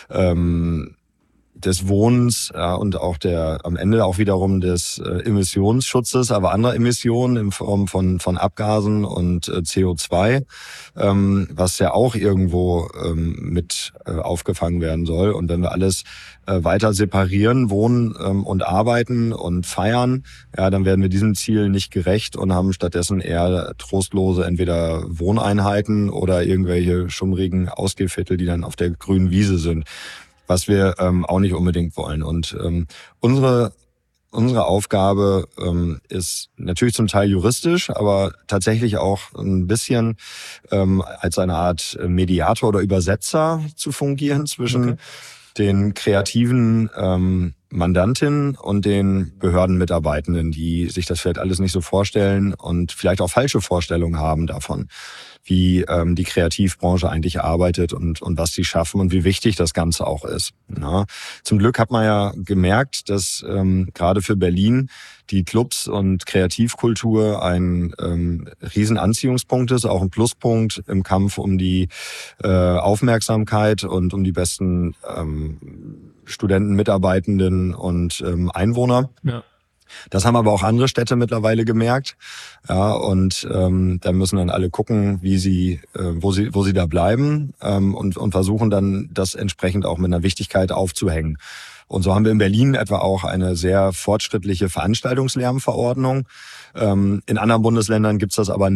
ähm, des Wohnens ja, und auch der am Ende auch wiederum des äh, Emissionsschutzes, aber anderer Emissionen in Form von von Abgasen und äh, C O zwei, ähm, was ja auch irgendwo ähm, mit äh, aufgefangen werden soll. Und wenn wir alles äh, weiter separieren, wohnen ähm, und arbeiten und feiern, ja, dann werden wir diesem Ziel nicht gerecht und haben stattdessen eher trostlose entweder Wohneinheiten oder irgendwelche schummrigen Ausgehviertel, die dann auf der grünen Wiese sind, was wir ähm, auch nicht unbedingt wollen. Und ähm, unsere unsere Aufgabe ähm, ist natürlich zum Teil juristisch, aber tatsächlich auch ein bisschen ähm, als eine Art Mediator oder Übersetzer zu fungieren zwischen okay. den kreativen ähm, Mandantinnen und den Behördenmitarbeitenden, die sich das vielleicht alles nicht so vorstellen und vielleicht auch falsche Vorstellungen haben davon, wie ähm, die Kreativbranche eigentlich arbeitet und und was sie schaffen und wie wichtig das Ganze auch ist. Ja. Zum Glück hat man ja gemerkt, dass ähm, gerade für Berlin die Clubs und Kreativkultur ein ähm, Riesenanziehungspunkt ist, auch ein Pluspunkt im Kampf um die äh, Aufmerksamkeit und um die besten ähm, Studenten, Mitarbeitenden und ähm, Einwohner. Ja. Das haben aber auch andere Städte mittlerweile gemerkt, ja, und ähm, da müssen dann alle gucken, wie sie, äh, wo sie, wo sie da bleiben ähm, und und versuchen dann das entsprechend auch mit einer Wichtigkeit aufzuhängen. Und so haben wir in Berlin etwa auch eine sehr fortschrittliche Veranstaltungslärmverordnung. Ähm, in anderen Bundesländern gibt's das aber nicht.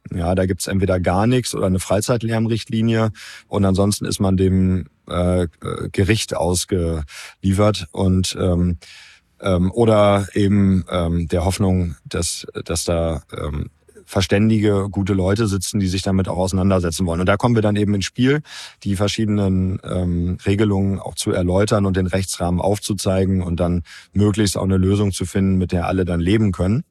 Ja, da gibt's entweder gar nichts oder eine Freizeitlärmrichtlinie und ansonsten ist man dem äh, Gericht ausgeliefert und ähm, ähm, oder eben ähm, der Hoffnung, dass dass da ähm, verständige, gute Leute sitzen, die sich damit auch auseinandersetzen wollen. Und da kommen wir dann eben ins Spiel, die verschiedenen ähm, Regelungen auch zu erläutern und den Rechtsrahmen aufzuzeigen und dann möglichst auch eine Lösung zu finden, mit der alle dann leben können.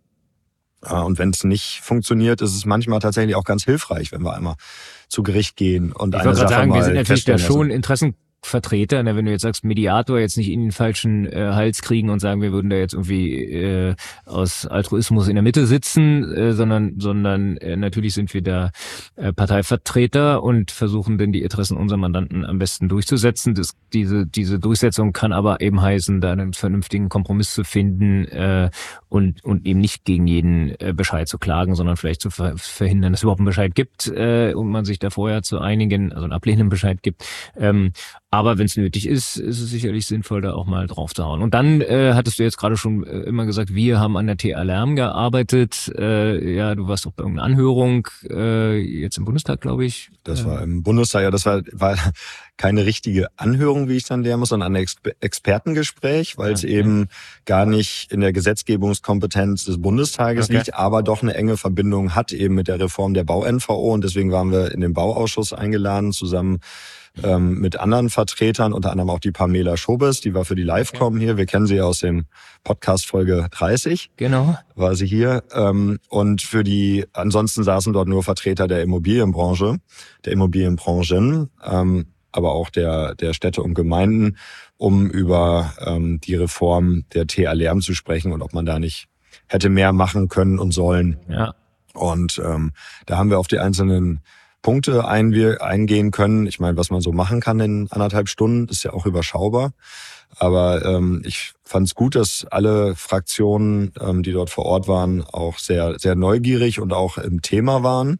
Und wenn es nicht funktioniert, ist es manchmal tatsächlich auch ganz hilfreich, wenn wir einmal zu Gericht gehen und ich eine Sache sagen, mal wir sind natürlich da feststellen schon lassen. Interessenvertreter, ne, wenn du jetzt sagst, Mediator jetzt nicht in den falschen äh, Hals kriegen und sagen, wir würden da jetzt irgendwie äh, aus Altruismus in der Mitte sitzen, äh, sondern sondern äh, natürlich sind wir da äh, Parteivertreter und versuchen dann die Interessen unserer Mandanten am besten durchzusetzen. Das, diese diese Durchsetzung kann aber eben heißen, da einen vernünftigen Kompromiss zu finden äh, und und eben nicht gegen jeden äh, Bescheid zu klagen, sondern vielleicht zu ver verhindern, dass es überhaupt einen Bescheid gibt äh, und man sich da vorher zu einigen, also einen ablehnenden Bescheid gibt. Ähm, aber wenn es nötig ist, ist es sicherlich sinnvoll, da auch mal drauf zu hauen. Und dann äh, hattest du jetzt gerade schon äh, immer gesagt, wir haben an der T A Lärm gearbeitet. Äh, ja, du warst doch bei irgendeiner Anhörung, äh, jetzt im Bundestag, glaube ich. Das war im Bundestag, ja, das war, war keine richtige Anhörung, wie ich dann lernen muss, sondern ein Exper- Expertengespräch, weil es okay. eben gar nicht in der Gesetzgebungskompetenz des Bundestages okay. liegt, aber doch eine enge Verbindung hat eben mit der Reform der Bau-N V O. Und deswegen waren wir in den Bauausschuss eingeladen, zusammen ähm, mit anderen Vertretern, unter anderem auch die Pamela Schobes, die war für die Livecom okay. hier. Wir kennen sie aus dem Podcast Folge dreißig. Genau. War sie hier. Ähm, und für die, ansonsten saßen dort nur Vertreter der Immobilienbranche, der Immobilienbranchen, ähm, aber auch der, der Städte und Gemeinden, um über ähm, die Reform der T A Lärm zu sprechen und ob man da nicht hätte mehr machen können und sollen. Ja. Und ähm, da haben wir auf die einzelnen Punkte eingehen können. Ich meine, was man so machen kann in anderthalb Stunden, ist ja auch überschaubar. Aber ähm, ich fand es gut, dass alle Fraktionen, ähm, die dort vor Ort waren, auch sehr, sehr neugierig und auch im Thema waren.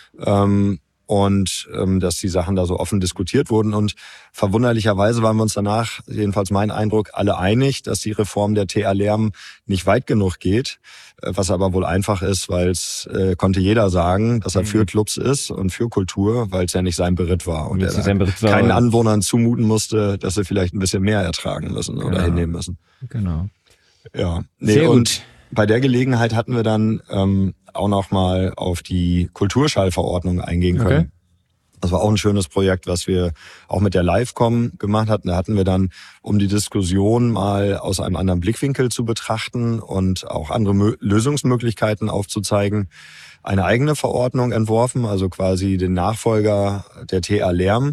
Ähm, und ähm, dass die Sachen da so offen diskutiert wurden. Und verwunderlicherweise waren wir uns danach, jedenfalls mein Eindruck, alle einig, dass die Reform der T A Lärm nicht weit genug geht, was aber wohl einfach ist, weil es äh, konnte jeder sagen, dass er mhm. für Clubs ist und für Kultur, weil es ja nicht sein Beritt war und er war, keinen Anwohnern zumuten musste, dass sie vielleicht ein bisschen mehr ertragen müssen oder genau. hinnehmen müssen. Genau. Ja, nee, sehr und gut. Bei der Gelegenheit hatten wir dann ähm, auch noch mal auf die Kulturschallverordnung eingehen können. Okay. Das war auch ein schönes Projekt, was wir auch mit der Livecom gemacht hatten. Da hatten wir dann, um die Diskussion mal aus einem anderen Blickwinkel zu betrachten und auch andere Mö- Lösungsmöglichkeiten aufzuzeigen, eine eigene Verordnung entworfen, also quasi den Nachfolger der T A Lärm,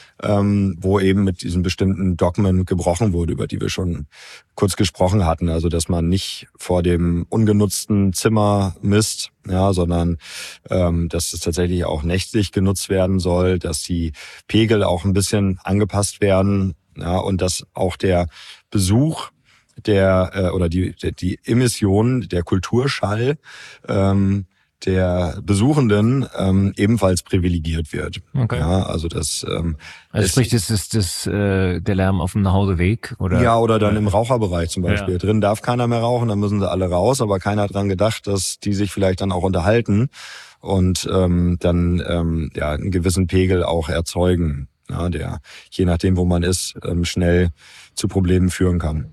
ähm, wo eben mit diesen bestimmten Dogmen gebrochen wurde, über die wir schon kurz gesprochen hatten. Also dass man nicht vor dem ungenutzten Zimmer misst, ja, sondern ähm, dass es tatsächlich auch nächtlich genutzt werden soll, dass die Pegel auch ein bisschen angepasst werden, ja, und dass auch der Besuch der äh, oder die die Emission, der Kulturschall ähm, der Besuchenden ähm, ebenfalls privilegiert wird. Okay. Ja, also das ähm, also sprich, das ist das äh, der Lärm auf dem Nachhauseweg oder ja, oder dann im Raucherbereich zum Beispiel. Ja. Drin darf keiner mehr rauchen, dann müssen sie alle raus, aber keiner hat dran gedacht, dass die sich vielleicht dann auch unterhalten und ähm, dann ähm, ja einen gewissen Pegel auch erzeugen, ja, der je nachdem, wo man ist, ähm, schnell zu Problemen führen kann.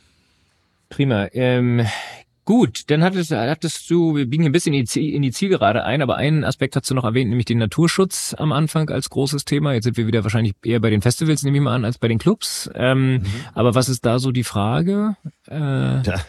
Prima. Ähm Gut, dann hattest, hattest du, wir biegen ein bisschen in die, in die Zielgerade ein, aber einen Aspekt hast du noch erwähnt, nämlich den Naturschutz am Anfang als großes Thema. Jetzt sind wir wieder wahrscheinlich eher bei den Festivals, nehme ich mal an, als bei den Clubs. Ähm, mhm. Aber was ist da so die Frage? Äh ja,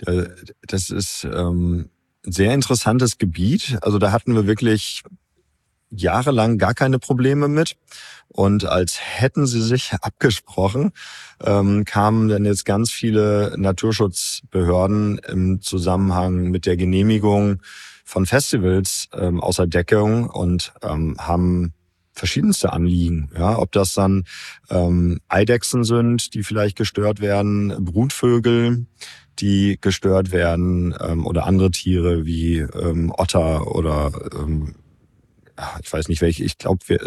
das ist ähm, ein sehr interessantes Gebiet. Also da hatten wir wirklich jahrelang gar keine Probleme mit. Und als hätten sie sich abgesprochen, ähm, kamen dann jetzt ganz viele Naturschutzbehörden im Zusammenhang mit der Genehmigung von Festivals ähm, außer Deckung und ähm, haben verschiedenste Anliegen. Ja, ob das dann ähm, Eidechsen sind, die vielleicht gestört werden, Brutvögel, die gestört werden ähm, oder andere Tiere wie ähm, Otter oder ähm, ich weiß nicht welche. Ich glaube, es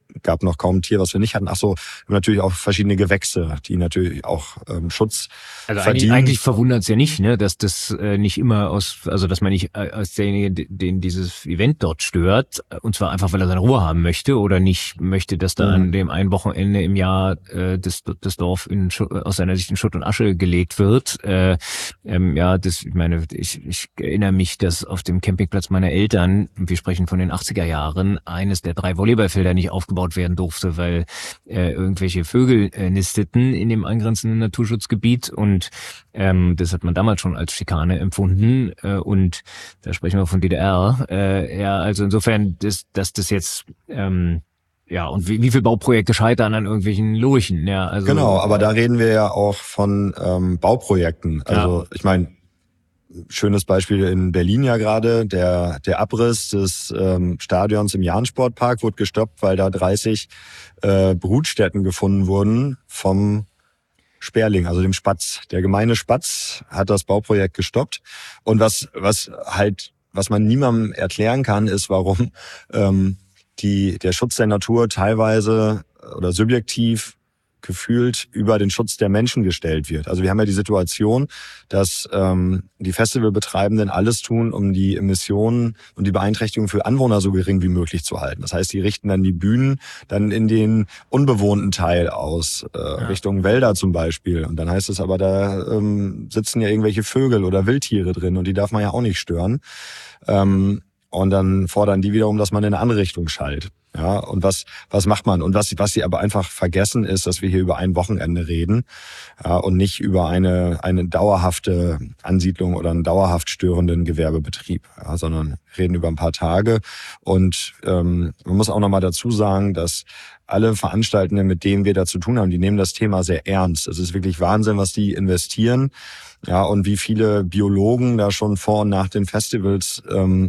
gab noch kaum ein Tier, was wir nicht hatten. Ach so, wir haben natürlich auch verschiedene Gewächse, die natürlich auch ähm, Schutz also verdienen. Eigentlich, eigentlich verwundert es ja nicht, ne, dass das äh, nicht immer aus, also dass man nicht äh, als derjenige, den dieses Event dort stört, und zwar einfach, weil er seine Ruhe haben möchte oder nicht möchte, dass da mhm. an dem einen Wochenende im Jahr äh, das, das Dorf in Schutt, aus seiner Sicht in Schutt und Asche gelegt wird. Äh, ähm, ja, das, ich meine, ich, ich erinnere mich, dass auf dem Campingplatz meiner Eltern, wir sprechen von den achtziger Jahren, eines der drei Volleyballfelder nicht aufgebaut werden durfte, weil äh, irgendwelche Vögel äh, nisteten in dem angrenzenden Naturschutzgebiet, und ähm, das hat man damals schon als Schikane empfunden, äh, und da sprechen wir von D D R. Äh, ja, also insofern, dass, dass das jetzt ähm, ja, und wie, wie viele Bauprojekte scheitern an irgendwelchen Lurchen? Ja, also genau, aber da reden wir ja auch von ähm, Bauprojekten. Also ja. ich meine, schönes Beispiel in Berlin ja gerade, der der Abriss des ähm, Stadions im Jahn-Sportpark wurde gestoppt, weil da dreißig äh, Brutstätten gefunden wurden vom Sperling, also dem Spatz. Der gemeine Spatz hat das Bauprojekt gestoppt. Und was was halt, was man niemandem erklären kann, ist, warum ähm, die der Schutz der Natur teilweise oder subjektiv gefühlt über den Schutz der Menschen gestellt wird. Also wir haben ja die Situation, dass ähm, die Festivalbetreibenden alles tun, um die Emissionen und die Beeinträchtigung für Anwohner so gering wie möglich zu halten. Das heißt, die richten dann die Bühnen dann in den unbewohnten Teil aus, äh, ja. Richtung Wälder zum Beispiel. Und dann heißt es aber, da ähm, sitzen ja irgendwelche Vögel oder Wildtiere drin und die darf man ja auch nicht stören. Ähm, und dann fordern die wiederum, dass man in eine andere Richtung schallt. Ja, und was, was macht man? Und was, was sie aber einfach vergessen ist, dass wir hier über ein Wochenende reden, ja, und nicht über eine, eine dauerhafte Ansiedlung oder einen dauerhaft störenden Gewerbebetrieb, ja, sondern reden über ein paar Tage. Und ähm, man muss auch nochmal dazu sagen, dass alle Veranstaltenden, mit denen wir da zu tun haben, die nehmen das Thema sehr ernst. Es ist wirklich Wahnsinn, was die investieren, ja, und wie viele Biologen da schon vor und nach den Festivals ähm,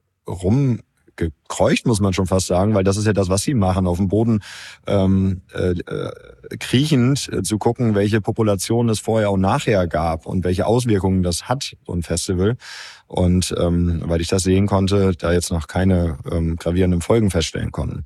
rum gekreucht, muss man schon fast sagen, weil das ist ja das, was sie machen, auf dem Boden ähm, äh, kriechend äh, zu gucken, welche Population es vorher und nachher gab und welche Auswirkungen das hat, so ein Festival. Und ähm, weil ich das sehen konnte, da jetzt noch keine ähm, gravierenden Folgen feststellen konnten.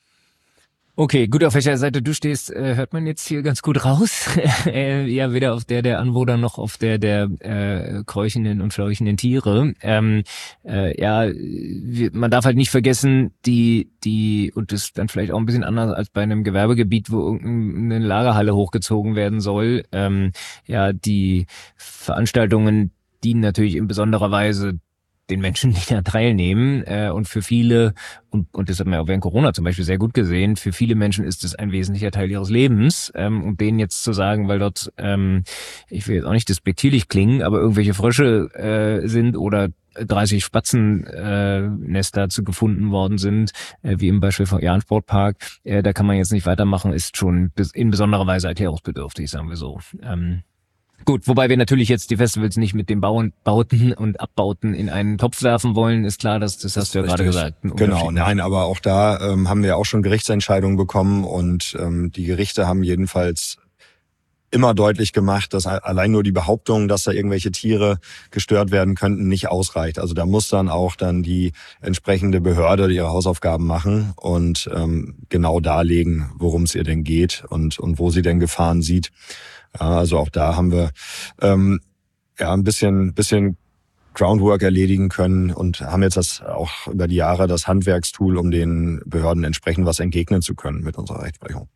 Okay, gut, auf welcher Seite du stehst, äh, hört man jetzt hier ganz gut raus. äh, ja, weder auf der der Anwohner noch auf der der äh, keuchenden und scheuchenden Tiere. Ähm, äh, ja, wir, man darf halt nicht vergessen, die die und das ist dann vielleicht auch ein bisschen anders als bei einem Gewerbegebiet, wo irgendeine Lagerhalle hochgezogen werden soll. Ähm, ja, die Veranstaltungen dienen natürlich in besonderer Weise den Menschen, die da teilnehmen, äh, und für viele, und, und das hat man ja auch während Corona zum Beispiel sehr gut gesehen, für viele Menschen ist es ein wesentlicher Teil ihres Lebens, ähm, und denen jetzt zu sagen, weil dort, ähm, ich will jetzt auch nicht despektierlich klingen, aber irgendwelche Frösche äh, sind oder dreißig Spatzennester äh, zu gefunden worden sind, äh, wie im Beispiel vom Jahn-Sportpark, äh, da kann man jetzt nicht weitermachen, ist schon in besonderer Weise erklärungsbedürftig, sagen wir so. Ähm, Gut, wobei wir natürlich jetzt die Festivals nicht mit den Bauen, Bauten und Abbauten in einen Topf werfen wollen, ist klar, das, das hast du ja gerade gesagt. Genau, nein, aber auch da ähm, haben wir auch schon Gerichtsentscheidungen bekommen und ähm, die Gerichte haben jedenfalls immer deutlich gemacht, dass allein nur die Behauptung, dass da irgendwelche Tiere gestört werden könnten, nicht ausreicht. Also da muss dann auch dann die entsprechende Behörde ihre Hausaufgaben machen und ähm, genau darlegen, worum es ihr denn geht und und wo sie denn Gefahren sieht. Ja, also auch da haben wir ähm, ja ein bisschen bisschen Groundwork erledigen können und haben jetzt das auch über die Jahre das Handwerkstool, um den Behörden entsprechend was entgegnen zu können mit unserer Rechtsprechung.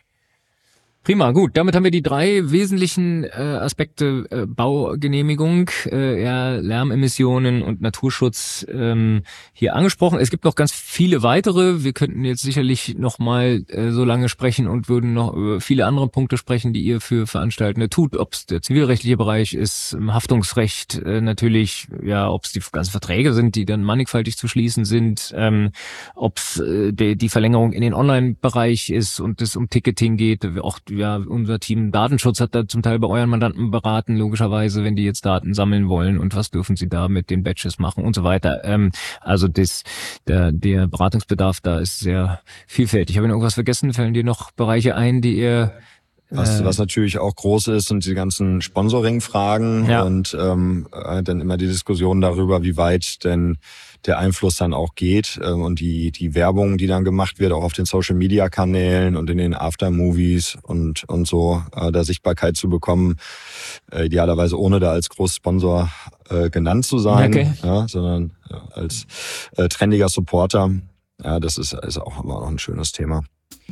Prima, gut. Damit haben wir die drei wesentlichen äh, Aspekte äh, Baugenehmigung, äh, ja, Lärmemissionen und Naturschutz ähm, hier angesprochen. Es gibt noch ganz viele weitere. Wir könnten jetzt sicherlich noch mal äh, so lange sprechen und würden noch über viele andere Punkte sprechen, die ihr für Veranstaltende tut. Ob es der zivilrechtliche Bereich ist, Haftungsrecht äh, natürlich, ja, ob es die ganzen Verträge sind, die dann mannigfaltig zu schließen sind, ähm, ob es äh, die, die Verlängerung in den Online-Bereich ist und es um Ticketing geht, auch ja, unser Team Datenschutz hat da zum Teil bei euren Mandanten beraten, logischerweise, wenn die jetzt Daten sammeln wollen und was dürfen sie da mit den Badges machen und so weiter. Ähm, also das, der, der Beratungsbedarf da ist sehr vielfältig. Habe ich noch irgendwas vergessen? Fallen dir noch Bereiche ein, die ihr Was, äh, was natürlich auch groß ist, sind die ganzen Sponsoring-Fragen ja. und ähm, äh, dann immer die Diskussion darüber, wie weit denn der Einfluss dann auch geht äh, und die die Werbung, die dann gemacht wird, auch auf den Social-Media-Kanälen und in den Aftermovies und und so, äh, da Sichtbarkeit zu bekommen, äh, idealerweise ohne da als Großsponsor äh, genannt zu sein, Okay. ja, sondern ja, als äh, trendiger Supporter. Ja, das ist, ist auch immer noch ein schönes Thema.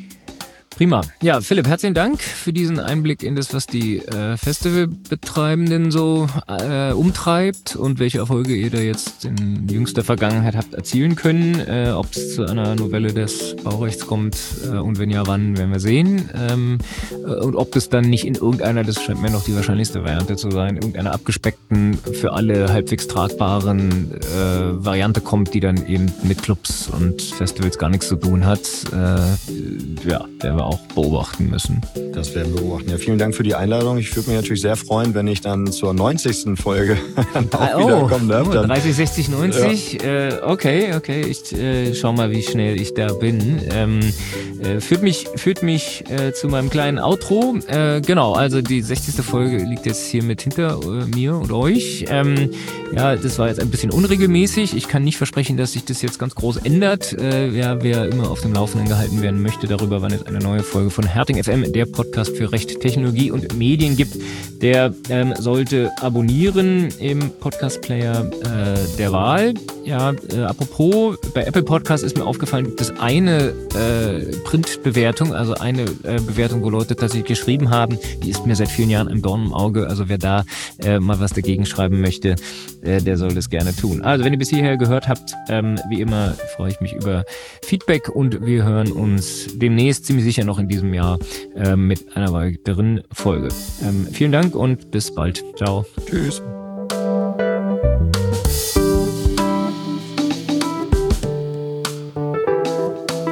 Prima. Ja, Philipp, herzlichen Dank für diesen Einblick in das, was die äh, Festivalbetreibenden so äh, umtreibt und welche Erfolge ihr da jetzt in jüngster Vergangenheit habt erzielen können. Äh, ob es zu einer Novelle des Baurechts kommt äh, und wenn ja, wann, werden wir sehen. Ähm, äh, und ob das dann nicht in irgendeiner, das scheint mir noch die wahrscheinlichste Variante zu sein, irgendeiner abgespeckten, für alle halbwegs tragbaren äh, Variante kommt, die dann eben mit Clubs und Festivals gar nichts zu tun hat. Äh, ja, der wir auch beobachten müssen. Das werden wir beobachten. Ja, vielen Dank für die Einladung. Ich würde mich natürlich sehr freuen, wenn ich dann zur neunzigsten Folge auch oh, wiederkommen darf. Oh, Dann, dreißig, sechzig, neunzig. Ja. Äh, okay, okay. Ich äh, schau mal, wie schnell ich da bin. Ähm, äh, führt mich, führt mich äh, zu meinem kleinen Outro. Äh, genau, also die sechzigste Folge liegt jetzt hier mit hinter äh, mir und euch. Ähm, ja, das war jetzt ein bisschen unregelmäßig. Ich kann nicht versprechen, dass sich das jetzt ganz groß ändert. Äh, ja, wer immer auf dem Laufenden gehalten werden möchte darüber, wann jetzt eine neue Folge von Herting F M, der Podcast für Recht, Technologie und Medien gibt, der ähm, sollte abonnieren im Podcast-Player äh, der Wahl. Ja, äh, apropos, bei Apple Podcast ist mir aufgefallen, gibt es eine äh, Printbewertung, also eine äh, Bewertung, wo Leute tatsächlich geschrieben haben, die ist mir seit vielen Jahren ein Dorn im Auge, also wer da äh, mal was dagegen schreiben möchte, äh, der soll das gerne tun. Also wenn ihr bis hierher gehört habt, ähm, wie immer freue ich mich über Feedback und wir hören uns demnächst ziemlich sicher noch in diesem Jahr äh, mit einer weiteren Folge. Ähm, vielen Dank und bis bald. Ciao. Tschüss.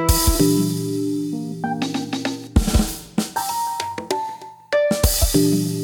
Thank you.